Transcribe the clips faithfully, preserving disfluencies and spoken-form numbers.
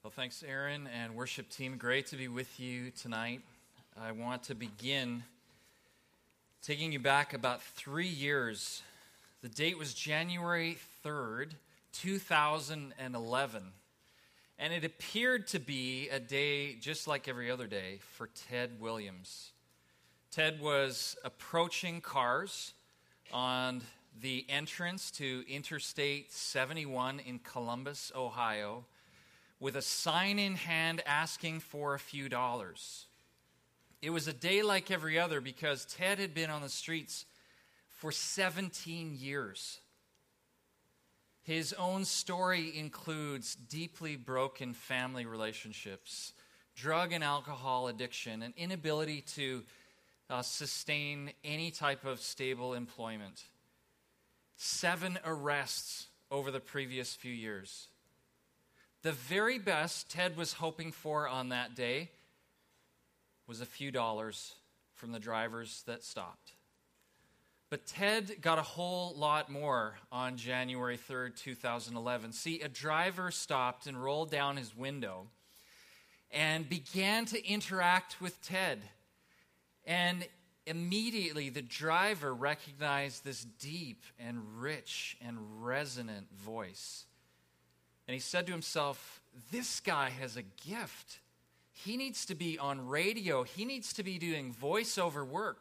Well, thanks, Aaron and worship team. Great to be with you tonight. I want to begin taking you back about three years. The date was January third, two thousand eleven. And it appeared to be a day just like every other day for Ted Williams. Ted was approaching cars on the entrance to Interstate seventy-one in Columbus, Ohio, with a sign in hand asking for a few dollars. It was a day like every other because Ted had been on the streets for seventeen years. His own story includes deeply broken family relationships, drug and alcohol addiction, and inability to uh, sustain any type of stable employment. Seven arrests over the previous few years. The very best Ted was hoping for on that day was a few dollars from the drivers that stopped. But Ted got a whole lot more on January third, two thousand eleven. See, a driver stopped and rolled down his window and began to interact with Ted. And immediately the driver recognized this deep and rich and resonant voice. And he said to himself, this guy has a gift. He needs to be on radio. He needs to be doing voiceover work.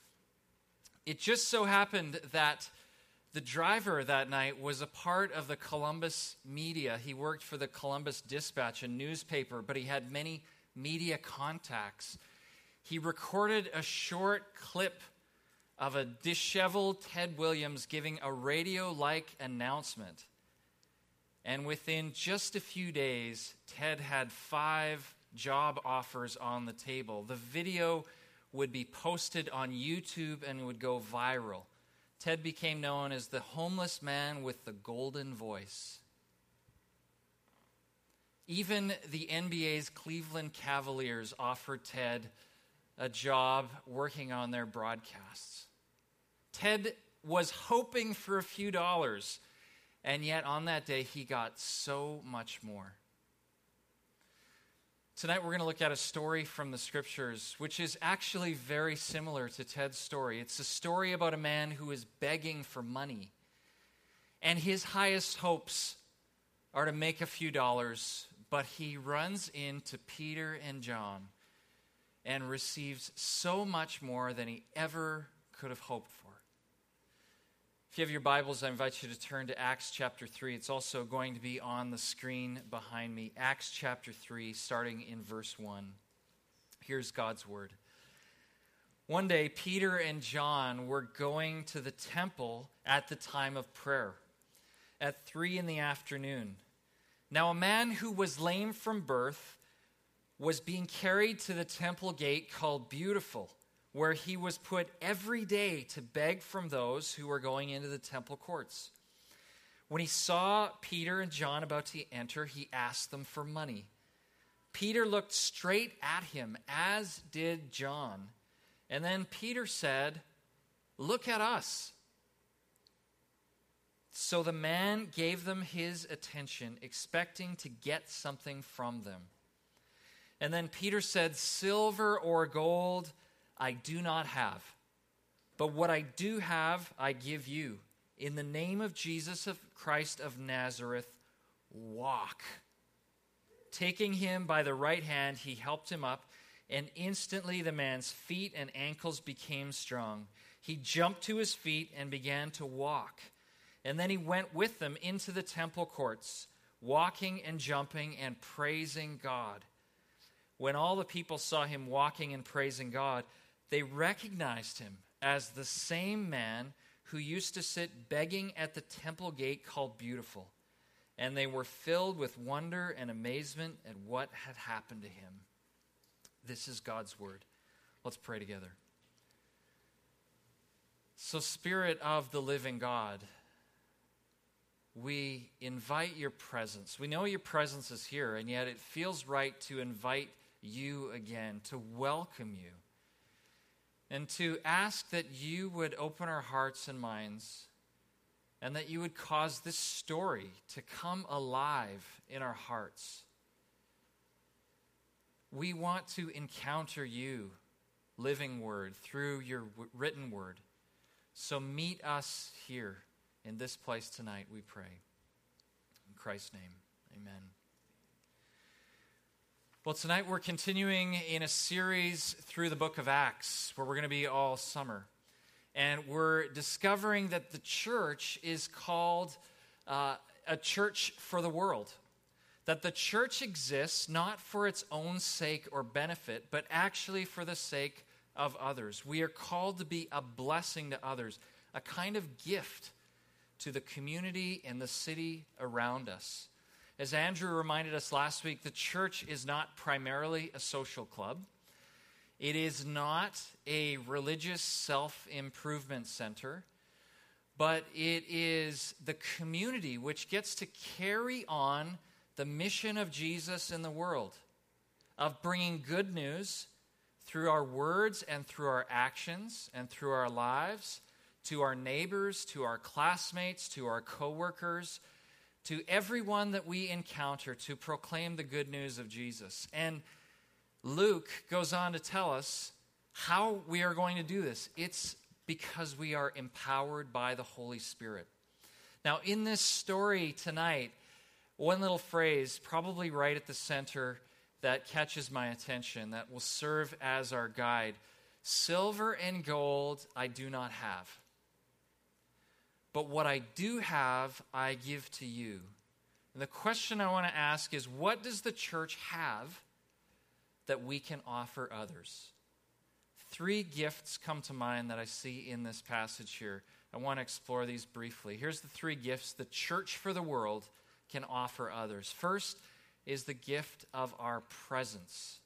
It just so happened that the driver that night was a part of the Columbus media. He worked for the Columbus Dispatch, a newspaper, but he had many media contacts. He recorded a short clip of a disheveled Ted Williams giving a radio-like announcement. And within just a few days, Ted had five job offers on the table. The video would be posted on YouTube and would go viral. Ted became known as the homeless man with the golden voice. Even the N B A's Cleveland Cavaliers offered Ted a job working on their broadcasts. Ted was hoping for a few dollars. And yet on that day, he got so much more. Tonight we're going to look at a story from the scriptures, which is actually very similar to Ted's story. It's a story about a man who is begging for money. And his highest hopes are to make a few dollars, but he runs into Peter and John and receives so much more than he ever could have hoped for. If you have your Bibles, I invite you to turn to Acts chapter three. It's also going to be on the screen behind me. Acts chapter three, starting in verse one. Here's God's word. One day, Peter and John were going to the temple at the time of prayer, at three in the afternoon. Now, a man who was lame from birth was being carried to the temple gate called Beautiful, where he was put every day to beg from those who were going into the temple courts. When he saw Peter and John about to enter, he asked them for money. Peter looked straight at him, as did John. And then Peter said, "Look at us." So the man gave them his attention, expecting to get something from them. And then Peter said, "Silver or gold I do not have, but what I do have I give you. In the name of Jesus of Christ of Nazareth, walk." Taking him by the right hand, he helped him up, and instantly the man's feet and ankles became strong. He jumped to his feet and began to walk. And then he went with them into the temple courts, walking and jumping and praising God. When all the people saw him walking and praising God, they recognized him as the same man who used to sit begging at the temple gate called Beautiful. And they were filled with wonder and amazement at what had happened to him. This is God's word. Let's pray together. So, Spirit of the living God, we invite your presence. We know your presence is here, and yet it feels right to invite you again, to welcome you. And to ask that you would open our hearts and minds and that you would cause this story to come alive in our hearts. We want to encounter you, living word, through your w- written word. So meet us here in this place tonight, we pray. In Christ's name, amen. Well, tonight we're continuing in a series through the book of Acts, where we're going to be all summer. And we're discovering that the church is called uh, a church for the world. That the church exists not for its own sake or benefit, but actually for the sake of others. We are called to be a blessing to others, a kind of gift to the community and the city around us. As Andrew reminded us last week, the church is not primarily a social club. It is not a religious self-improvement center, but it is the community which gets to carry on the mission of Jesus in the world, of bringing good news through our words and through our actions and through our lives to our neighbors, to our classmates, to our coworkers, to everyone that we encounter, to proclaim the good news of Jesus. And Luke goes on to tell us how we are going to do this. It's because we are empowered by the Holy Spirit. Now, in this story tonight, one little phrase, probably right at the center, that catches my attention, that will serve as our guide. Silver and gold I do not have, but what I do have, I give to you. And the question I want to ask is, what does the church have that we can offer others? Three gifts come to mind that I see in this passage here. I want to explore these briefly. Here's the three gifts the church for the world can offer others. First is the gift of our presence.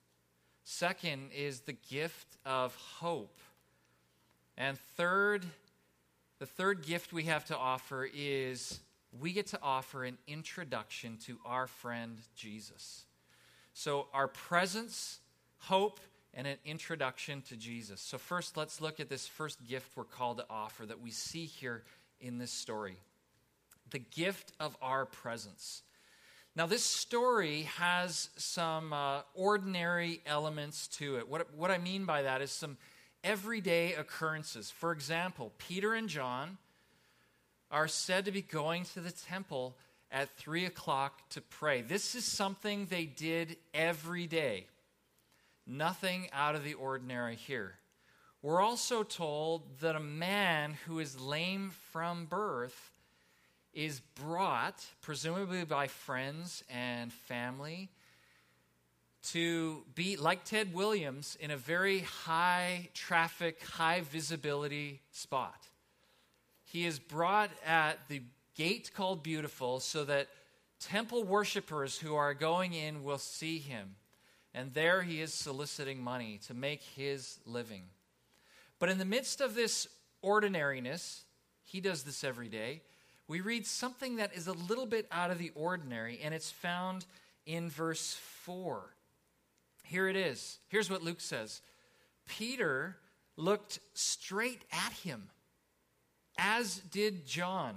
Second is the gift of hope. And third, the third gift we have to offer is we get to offer an introduction to our friend Jesus. So our presence, hope, and an introduction to Jesus. So first, let's look at this first gift we're called to offer that we see here in this story. The gift of our presence. Now, this story has some uh, ordinary elements to it. What, what I mean by that is some everyday occurrences. For example, Peter and John are said to be going to the temple at three o'clock to pray. This is something they did every day. Nothing out of the ordinary here. We're also told that a man who is lame from birth is brought, presumably by friends and family, to be, like Ted Williams, in a very high traffic, high visibility spot. He is brought at the gate called Beautiful so that temple worshipers who are going in will see him. And there he is soliciting money to make his living. But in the midst of this ordinariness, he does this every day, we read something that is a little bit out of the ordinary, and it's found in verse four. Here it is. Here's what Luke says. Peter looked straight at him, as did John.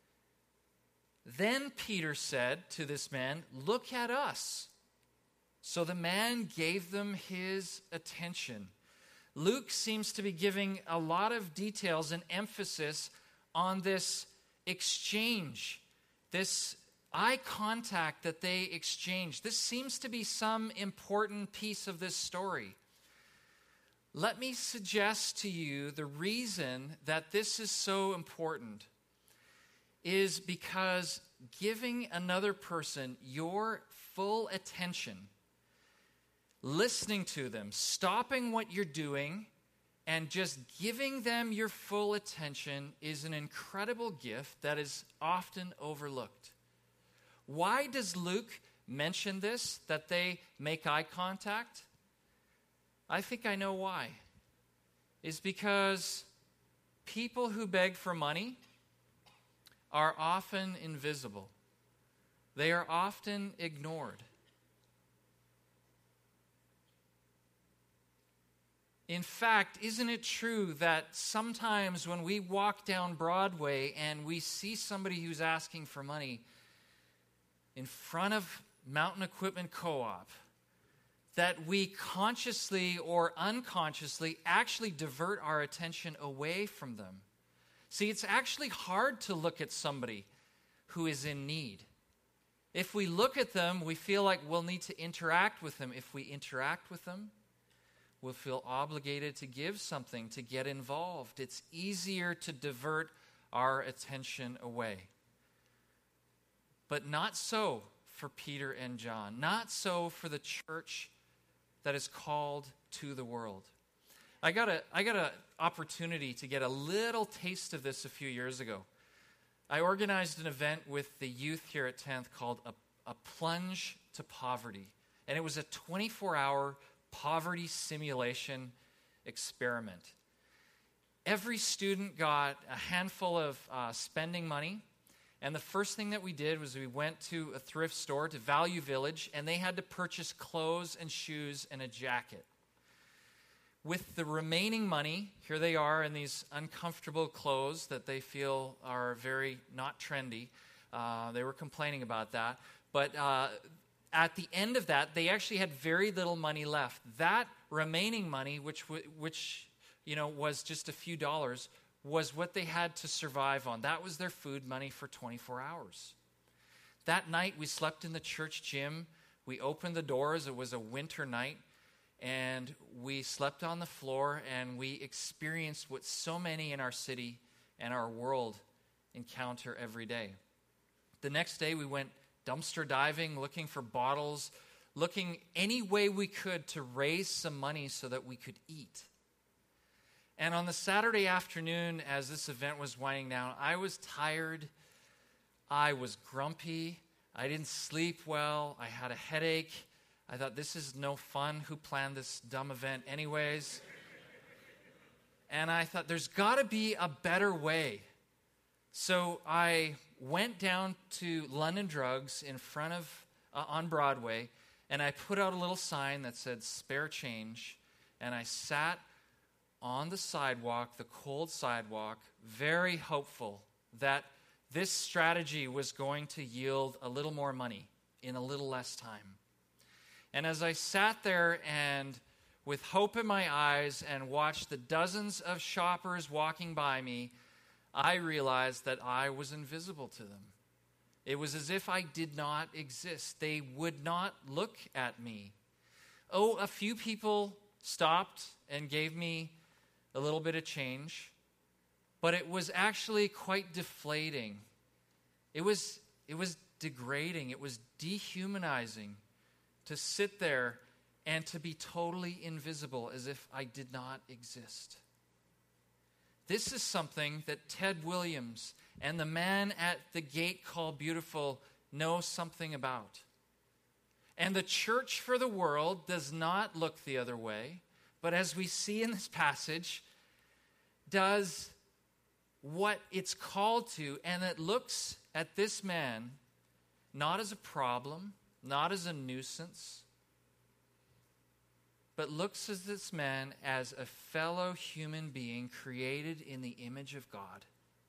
Then Peter said to this man, "Look at us." So the man gave them his attention. Luke seems to be giving a lot of details and emphasis on this exchange, this eye contact that they exchanged. This seems to be some important piece of this story. Let me suggest to you the reason that this is so important is because giving another person your full attention, listening to them, stopping what you're doing, and just giving them your full attention is an incredible gift that is often overlooked. Why does Luke mention this, that they make eye contact? I think I know why. It's because people who beg for money are often invisible. They are often ignored. In fact, isn't it true that sometimes when we walk down Broadway and we see somebody who's asking for money in front of Mountain Equipment Co-op, that we consciously or unconsciously actually divert our attention away from them. See, it's actually hard to look at somebody who is in need. If we look at them, we feel like we'll need to interact with them. If we interact with them, we'll feel obligated to give something, to get involved. It's easier to divert our attention away. But not so for Peter and John. Not so for the church that is called to the world. I got a I got an opportunity to get a little taste of this a few years ago. I organized an event with the youth here at tenth called a, a Plunge to Poverty. And it was a twenty-four hour poverty simulation experiment. Every student got a handful of uh, spending money. And the first thing that we did was we went to a thrift store, to Value Village, and they had to purchase clothes and shoes and a jacket. With the remaining money, here they are in these uncomfortable clothes that they feel are very not trendy. Uh, they were complaining about that. But uh, at the end of that, they actually had very little money left. That remaining money, which which you know was just a few dollars, was what they had to survive on. That was their food money for twenty-four hours. That night, we slept in the church gym. We opened the doors. It was a winter night. And we slept on the floor, and we experienced what so many in our city and our world encounter every day. The next day, we went dumpster diving, looking for bottles, looking any way we could to raise some money so that we could eat. And on the Saturday afternoon, as this event was winding down, I was tired. I was grumpy. I didn't sleep well. I had a headache. I thought, this is no fun. Who planned this dumb event anyways? And I thought, there's got to be a better way. So I went down to London Drugs in front of, uh, on Broadway, and I put out a little sign that said, spare change. And I sat on the sidewalk, the cold sidewalk, very hopeful that this strategy was going to yield a little more money in a little less time. And as I sat there and with hope in my eyes and watched the dozens of shoppers walking by me, I realized that I was invisible to them. It was as if I did not exist. They would not look at me. Oh, a few people stopped and gave me a little bit of change, but it was actually quite deflating. It was, it was degrading. It was dehumanizing to sit there and to be totally invisible as if I did not exist. This is something that Ted Williams and the man at the gate called Beautiful know something about. And the church for the world does not look the other way, but as we see in this passage, does what it's called to, and it looks at this man not as a problem, not as a nuisance, but looks at this man as a fellow human being created in the image of God.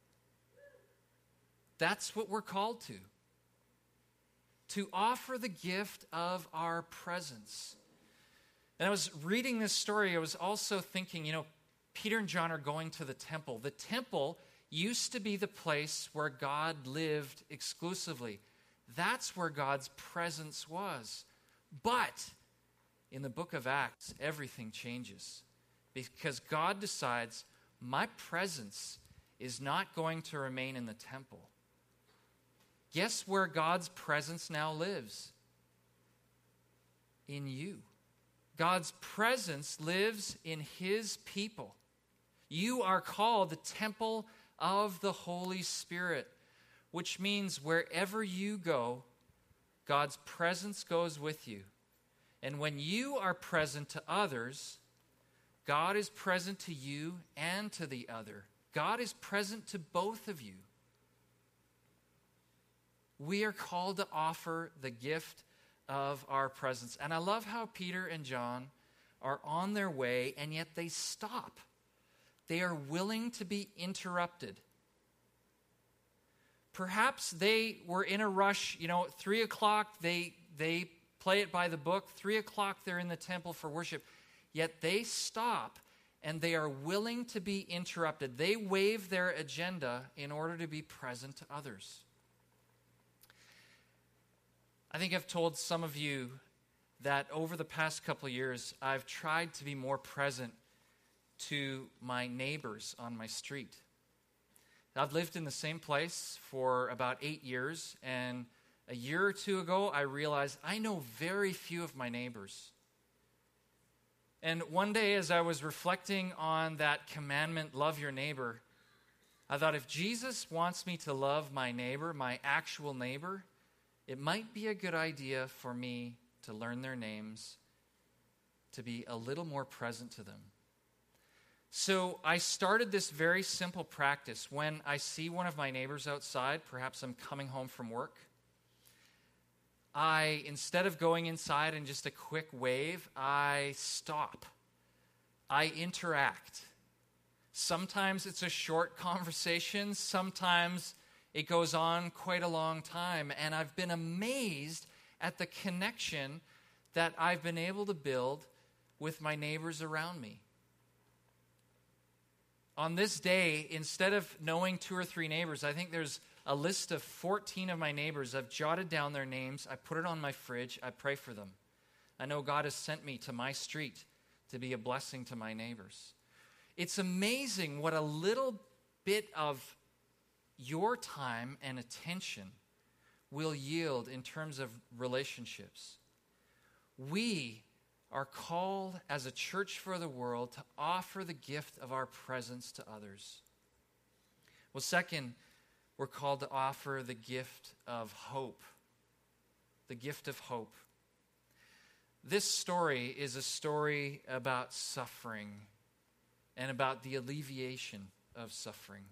That's what we're called to. To offer the gift of our presence. And I was reading this story, I was also thinking, you know, Peter and John are going to the temple. The temple used to be the place where God lived exclusively. That's where God's presence was. But in the book of Acts, everything changes. Because God decides, my presence is not going to remain in the temple. Guess where God's presence now lives? In you. God's presence lives in His people. You are called the temple of the Holy Spirit, which means wherever you go, God's presence goes with you. And when you are present to others, God is present to you and to the other. God is present to both of you. We are called to offer the gift of our presence. And I love how Peter and John are on their way, and yet they stop. They are willing to be interrupted. Perhaps they were in a rush. You know, at three o'clock, they, they play it by the book. Three o'clock, they're in the temple for worship. Yet they stop and they are willing to be interrupted. They waive their agenda in order to be present to others. I think I've told some of you that over the past couple of years, I've tried to be more present to my neighbors on my street. I've lived in the same place for about eight years, and a year or two ago, I realized I know very few of my neighbors. And one day, as I was reflecting on that commandment, love your neighbor, I thought, if Jesus wants me to love my neighbor, my actual neighbor, it might be a good idea for me to learn their names, to be a little more present to them. So I started this very simple practice. When I see one of my neighbors outside, perhaps I'm coming home from work, I, instead of going inside and just a quick wave, I stop. I interact. Sometimes it's a short conversation. Sometimes it goes on quite a long time. And I've been amazed at the connection that I've been able to build with my neighbors around me. On this day, instead of knowing two or three neighbors, I think there's a list of fourteen of my neighbors. I've jotted down their names. I put it on my fridge. I pray for them. I know God has sent me to my street to be a blessing to my neighbors. It's amazing what a little bit of your time and attention will yield in terms of relationships. We are called as a church for the world to offer the gift of our presence to others. Well, second, we're called to offer the gift of hope. The gift of hope. This story is a story about suffering and about the alleviation of suffering.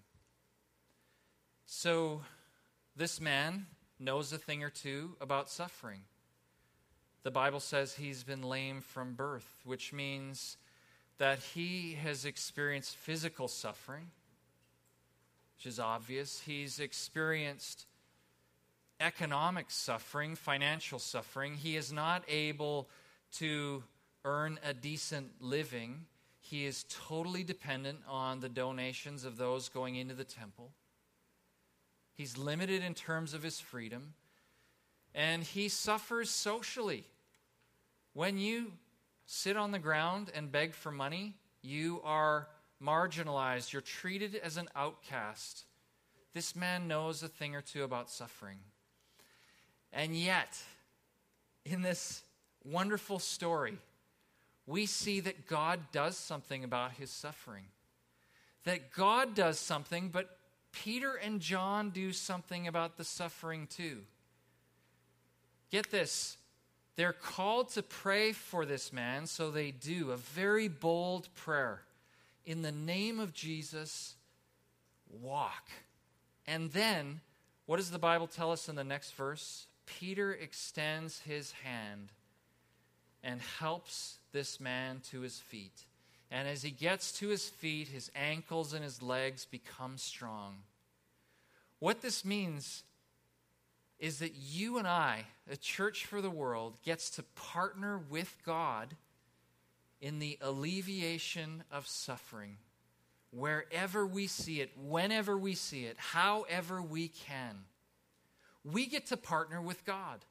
So, this man knows a thing or two about suffering. The Bible says he's been lame from birth, which means that he has experienced physical suffering, which is obvious. He's experienced economic suffering, financial suffering. He is not able to earn a decent living. He is totally dependent on the donations of those going into the temple. He's limited in terms of his freedom. And he suffers socially. When you sit on the ground and beg for money, you are marginalized. You're treated as an outcast. This man knows a thing or two about suffering. And yet, in this wonderful story, we see that God does something about his suffering. That God does something, but Peter and John do something about the suffering too. Get this. They're called to pray for this man, so they do a very bold prayer. In the name of Jesus, walk. And then, what does the Bible tell us in the next verse? Peter extends his hand and helps this man to his feet. And as he gets to his feet, his ankles and his legs become strong. What this means is that you and I, a church for the world, gets to partner with God in the alleviation of suffering. Wherever we see it, whenever we see it, however we can. We get to partner with God.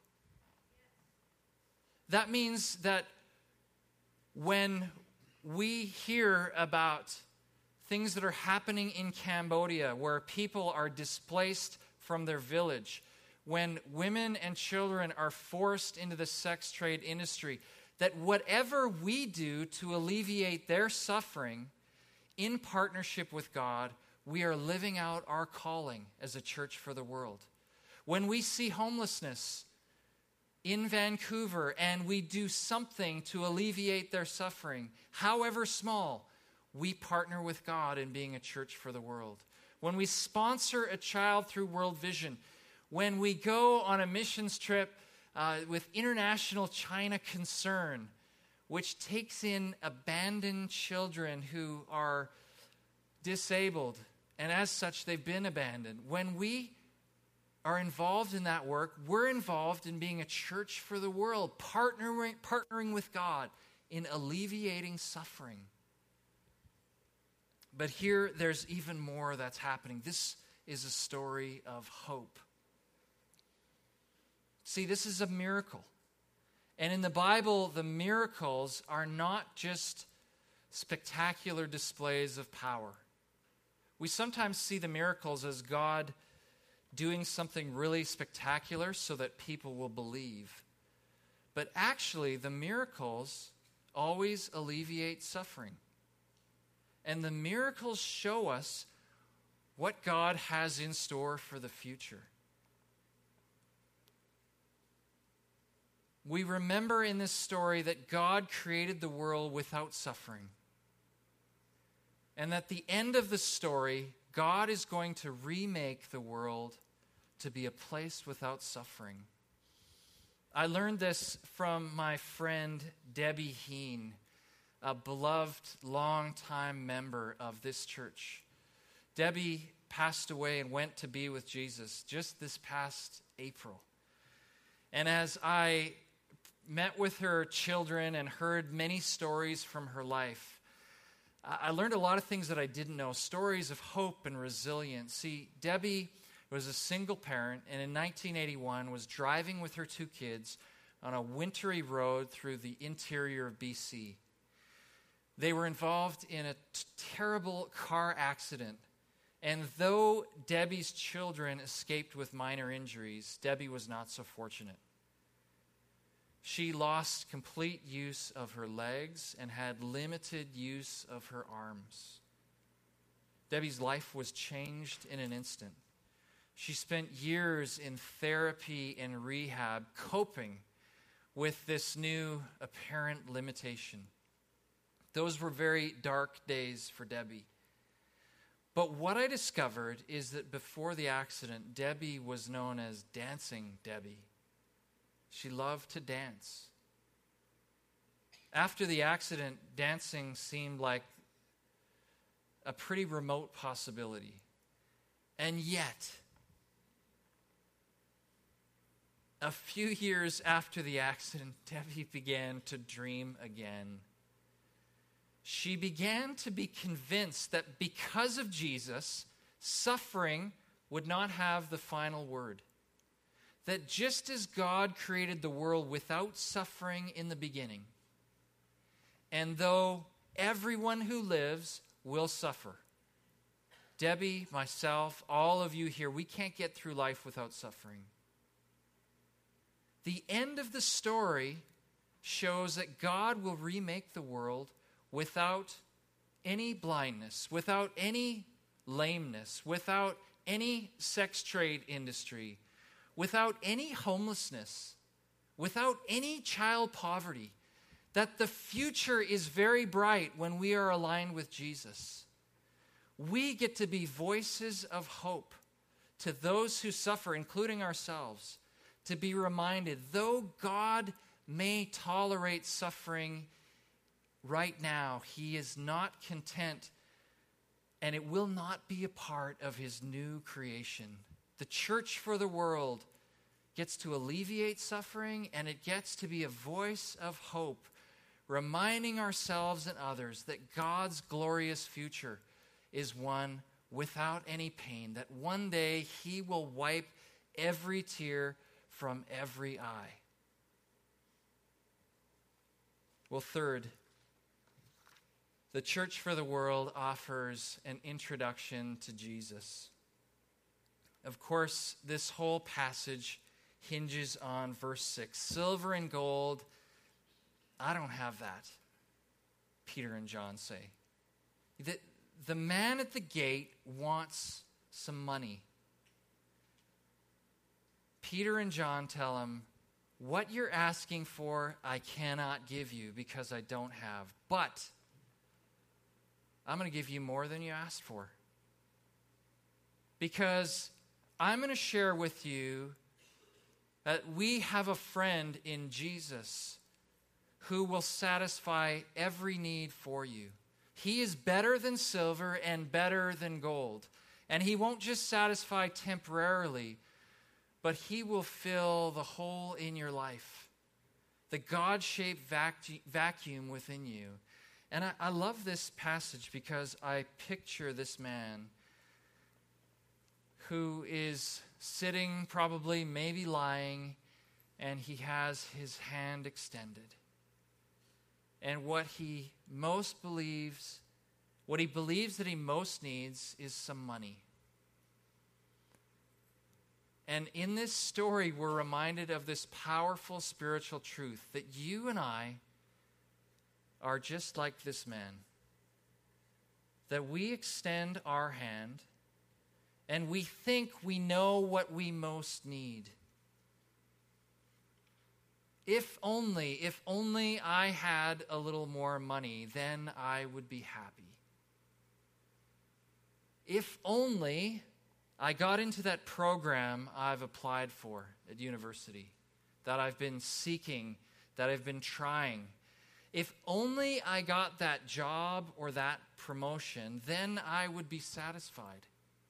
That means that when we hear about things that are happening in Cambodia, where people are displaced from their village, when women and children are forced into the sex trade industry, that whatever we do to alleviate their suffering in partnership with God, we are living out our calling as a church for the world. When we see homelessness in Vancouver and we do something to alleviate their suffering, however small, we partner with God in being a church for the world. When we sponsor a child through World Vision, when we go on a missions trip uh, with International China Concern, which takes in abandoned children who are disabled, and as such, they've been abandoned. When we are involved in that work. We're involved in being a church for the world, partnering, partnering with God in alleviating suffering. But here, there's even more that's happening. This is a story of hope. See, this is a miracle. And in the Bible, the miracles are not just spectacular displays of power. We sometimes see the miracles as God doing something really spectacular so that people will believe. But actually, the miracles always alleviate suffering. And the miracles show us what God has in store for the future. We remember in this story that God created the world without suffering. And at the end of the story, God is going to remake the world to be a place without suffering. I learned this from my friend Debbie Heen, a beloved, long-time member of this church. Debbie passed away and went to be with Jesus just this past April. And as I met with her children and heard many stories from her life, I learned a lot of things that I didn't know, stories of hope and resilience. See, Debbie was a single parent, and in nineteen eighty-one was driving with her two kids on a wintry road through the interior of B C. They were involved in a t- terrible car accident, and though Debbie's children escaped with minor injuries, Debbie was not so fortunate. She lost complete use of her legs and had limited use of her arms. Debbie's life was changed in an instant. She spent years in therapy and rehab, coping with this new apparent limitation. Those were very dark days for Debbie. But what I discovered is that before the accident, Debbie was known as Dancing Debbie. She loved to dance. After the accident, dancing seemed like a pretty remote possibility. And yet, a few years after the accident, Debbie began to dream again. She began to be convinced that because of Jesus, suffering would not have the final word. That just as God created the world without suffering in the beginning, and though everyone who lives will suffer, Debbie, myself, all of you here, we can't get through life without suffering. The end of the story shows that God will remake the world without any blindness, without any lameness, without any sex trade industry, without any homelessness, without any child poverty, that the future is very bright when we are aligned with Jesus. We get to be voices of hope to those who suffer, including ourselves, to be reminded, though God may tolerate suffering right now, He is not content, and it will not be a part of His new creation. The church for the world gets to alleviate suffering, and it gets to be a voice of hope, reminding ourselves and others that God's glorious future is one without any pain, that one day He will wipe every tear from every eye. Well, third, the church for the world offers an introduction to Jesus. Of course, this whole passage hinges on verse six. Silver and gold, I don't have that, Peter and John say. The, the man at the gate wants some money. Peter and John tell him, what you're asking for, I cannot give you because I don't have. But I'm going to give you more than you asked for. Because I'm going to share with you that we have a friend in Jesus who will satisfy every need for you. He is better than silver and better than gold. And He won't just satisfy temporarily, but he will fill the hole in your life, the God-shaped vacu- vacuum within you. And I, I love this passage because I picture this man who is sitting, probably, maybe lying, and he has his hand extended. And what he most believes, what he believes that he most needs is some money. And in this story, we're reminded of this powerful spiritual truth that you and I are just like this man. That we extend our hand and we think we know what we most need. If only, if only I had a little more money, then I would be happy. If only I got into that program I've applied for at university, that I've been seeking, that I've been trying. If only I got that job or that promotion, then I would be satisfied.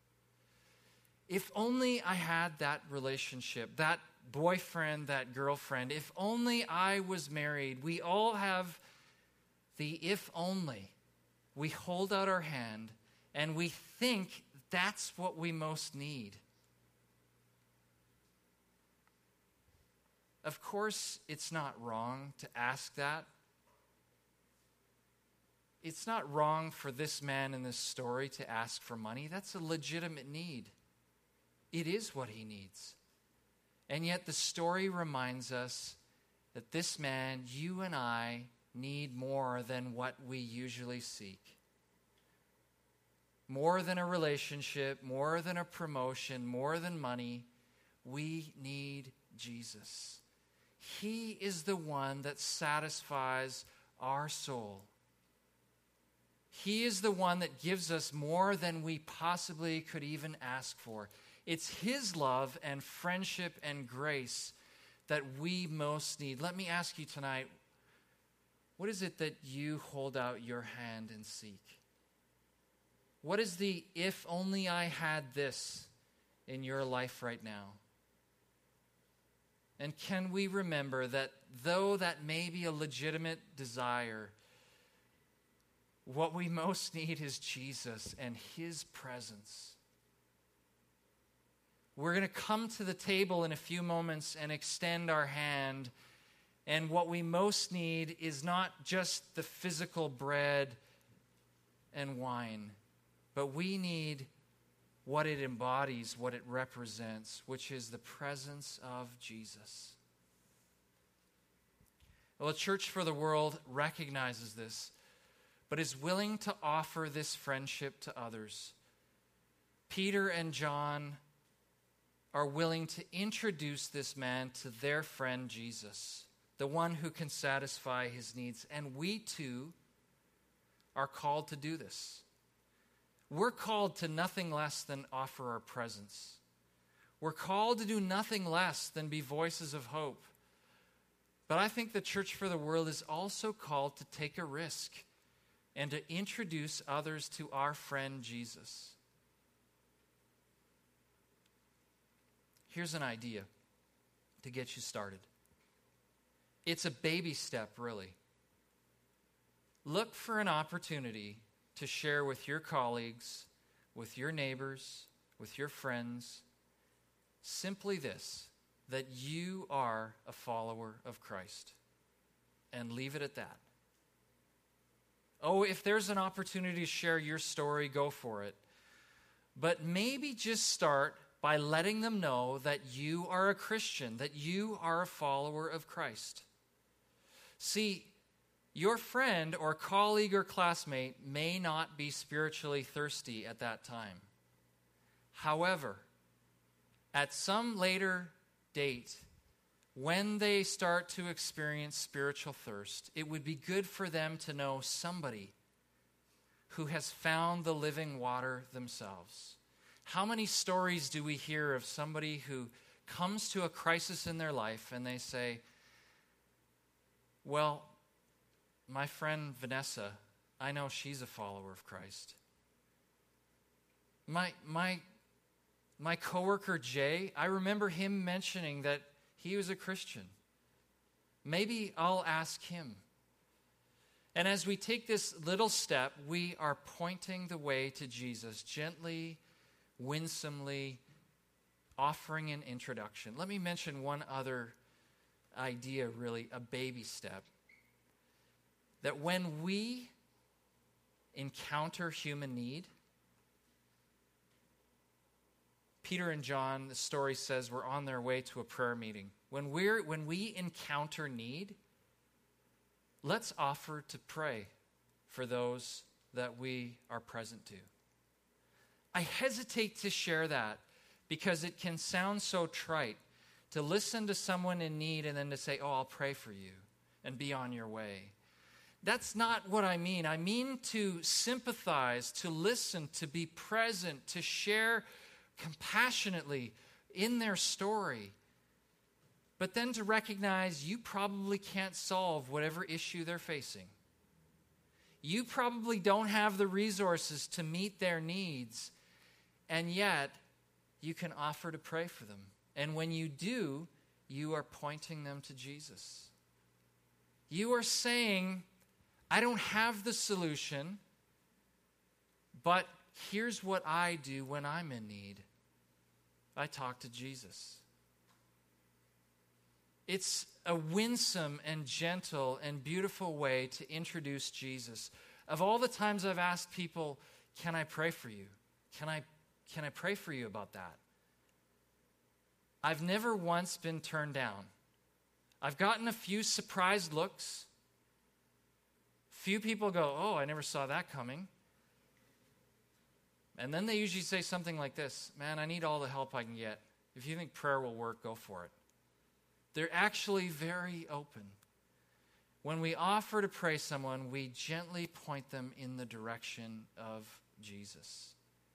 If only I had that relationship, that boyfriend, that girlfriend, if only I was married. We all have the if only. We hold out our hand and we think that's what we most need. Of course, it's not wrong to ask that. It's not wrong for this man in this story to ask for money. That's a legitimate need. It is what he needs. And yet the story reminds us that this man, you and I, need more than what we usually seek. More than a relationship, more than a promotion, more than money, we need Jesus. He is the one that satisfies our soul. He is the one that gives us more than we possibly could even ask for. It's His love and friendship and grace that we most need. Let me ask you tonight, what is it that you hold out your hand and seek? What is the if only I had this in your life right now? And can we remember that though that may be a legitimate desire, what we most need is Jesus and His presence. We're going to come to the table in a few moments and extend our hand. And what we most need is not just the physical bread and wine, but we need what it embodies, what it represents, which is the presence of Jesus. Well, the Church for the World recognizes this, but is willing to offer this friendship to others. Peter and John are willing to introduce this man to their friend Jesus, the one who can satisfy his needs. And we too are called to do this. We're called to nothing less than offer our presence. We're called to do nothing less than be voices of hope. But I think the Church for the World is also called to take a risk and to introduce others to our friend Jesus. Here's an idea to get you started. It's a baby step, really. Look for an opportunity to share with your colleagues, with your neighbors, with your friends, simply this, that you are a follower of Christ. And leave it at that. Oh, if there's an opportunity to share your story, go for it. But maybe just start by letting them know that you are a Christian, that you are a follower of Christ. See, your friend or colleague or classmate may not be spiritually thirsty at that time. However, at some later date, when they start to experience spiritual thirst, it would be good for them to know somebody who has found the living water themselves. How many stories do we hear of somebody who comes to a crisis in their life and they say, well, my friend Vanessa, I know she's a follower of Christ. My, my My coworker Jay, I remember him mentioning that he was a Christian. Maybe I'll ask him. And as we take this little step, we are pointing the way to Jesus, gently, winsomely, offering an introduction. Let me mention one other idea, really, a baby step. That when we encounter human need, Peter and John, the story says, were on their way to a prayer meeting. When we're when we encounter need, let's offer to pray for those that we are present to. I hesitate to share that because it can sound so trite to listen to someone in need and then to say, oh, I'll pray for you and be on your way. That's not what I mean. I mean to sympathize, to listen, to be present, to share compassionately in their story. But then to recognize you probably can't solve whatever issue they're facing. You probably don't have the resources to meet their needs, and yet you can offer to pray for them. And when you do, you are pointing them to Jesus. You are saying, I don't have the solution, but here's what I do when I'm in need. I talk to Jesus. It's a winsome and gentle and beautiful way to introduce Jesus. Of all the times I've asked people, can I pray for you? Can I, can I pray for you about that? I've never once been turned down. I've gotten a few surprised looks. Few people go, oh, I never saw that coming. And then they usually say something like this, man, I need all the help I can get. If you think prayer will work, go for it. They're actually very open. When we offer to pray someone, we gently point them in the direction of Jesus.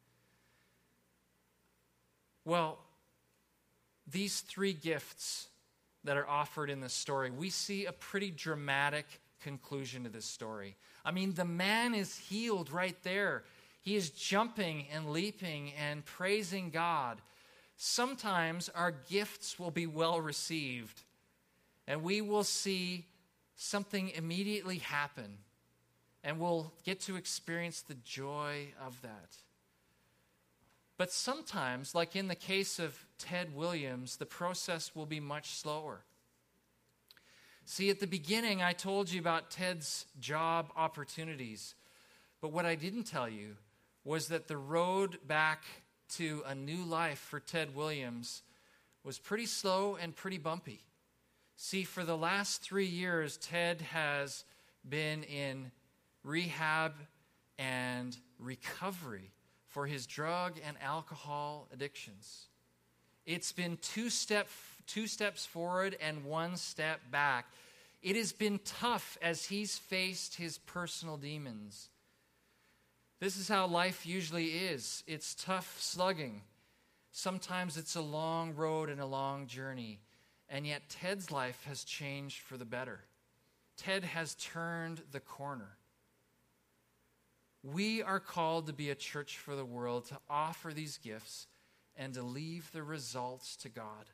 Well, these three gifts that are offered in this story, we see a pretty dramatic conclusion to this story. I mean, the man is healed right there. He is jumping and leaping and praising God. Sometimes our gifts will be well received, and we will see something immediately happen, and we'll get to experience the joy of that. But sometimes, like in the case of Ted Williams, the process will be much slower. See, at the beginning, I told you about Ted's job opportunities, but what I didn't tell you was that the road back to a new life for Ted Williams was pretty slow and pretty bumpy. See, for the last three years, Ted has been in rehab and recovery for his drug and alcohol addictions. It's been two step, two steps forward and one step back. It has been tough as he's faced his personal demons. This is how life usually is. It's tough slugging. Sometimes it's a long road and a long journey. And yet Ted's life has changed for the better. Ted has turned the corner. We are called to be a church for the world, to offer these gifts and to leave the results to God.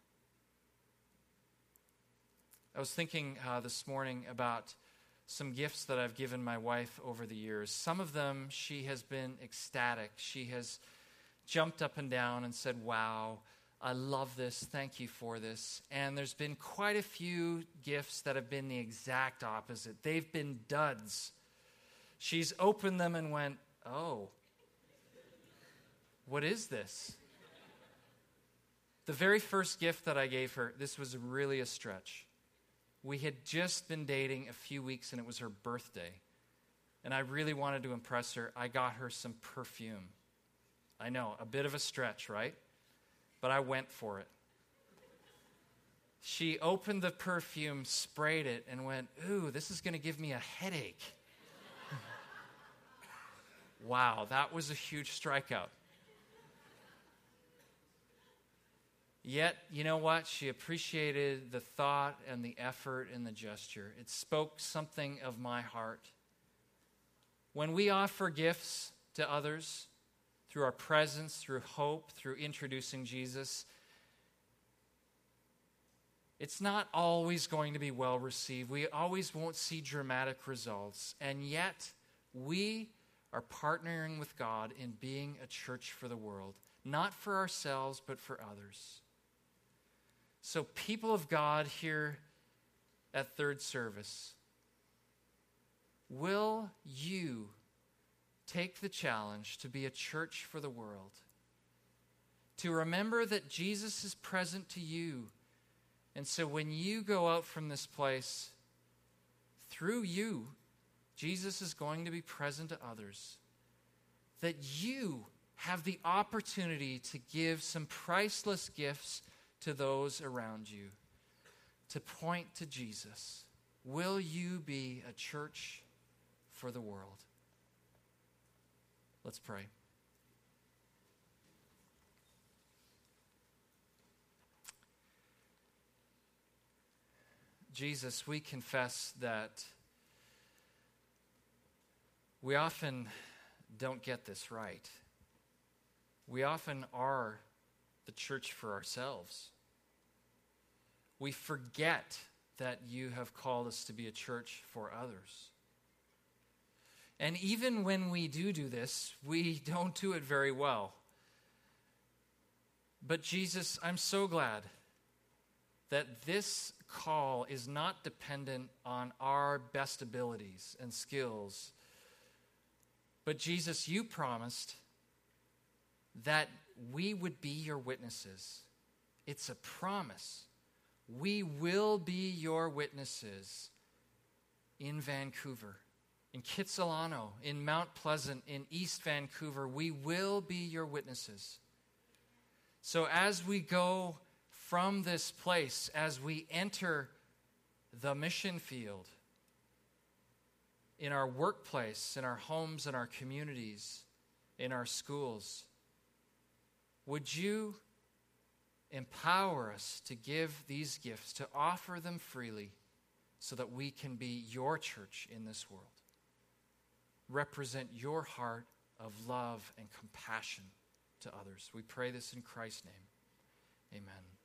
I was thinking uh, this morning about some gifts that I've given my wife over the years. Some of them, she has been ecstatic. She has jumped up and down and said, wow, I love this. Thank you for this. And there's been quite a few gifts that have been the exact opposite. They've been duds. She's opened them and went, oh, what is this? The very first gift that I gave her, this was really a stretch. We had just been dating a few weeks, and it was her birthday. And I really wanted to impress her. I got her some perfume. I know, a bit of a stretch, right? But I went for it. She opened the perfume, sprayed it, and went, ooh, this is going to give me a headache. Wow, that was a huge strikeout. Yet, you know what? She appreciated the thought and the effort and the gesture. It spoke something of my heart. When we offer gifts to others through our presence, through hope, through introducing Jesus, it's not always going to be well received. We always won't see dramatic results. And yet, we are partnering with God in being a church for the world, not for ourselves, but for others. So, people of God here at Third Service, will you take the challenge to be a church for the world? To remember that Jesus is present to you. And so when you go out from this place, through you, Jesus is going to be present to others. That you have the opportunity to give some priceless gifts to those around you, to point to Jesus. Will you be a church for the world? Let's pray. Jesus, we confess that we often don't get this right. We often are the church for ourselves. We forget that you have called us to be a church for others. And even when we do do this, we don't do it very well. But Jesus, I'm so glad that this call is not dependent on our best abilities and skills. But Jesus, you promised that we would be your witnesses. It's a promise. We will be your witnesses in Vancouver, in Kitsilano, in Mount Pleasant, in East Vancouver. We will be your witnesses. So as we go from this place, as we enter the mission field, in our workplace, in our homes, in our communities, in our schools, would you empower us to give these gifts, to offer them freely, so that we can be your church in this world? Represent your heart of love and compassion to others. We pray this in Christ's name. Amen.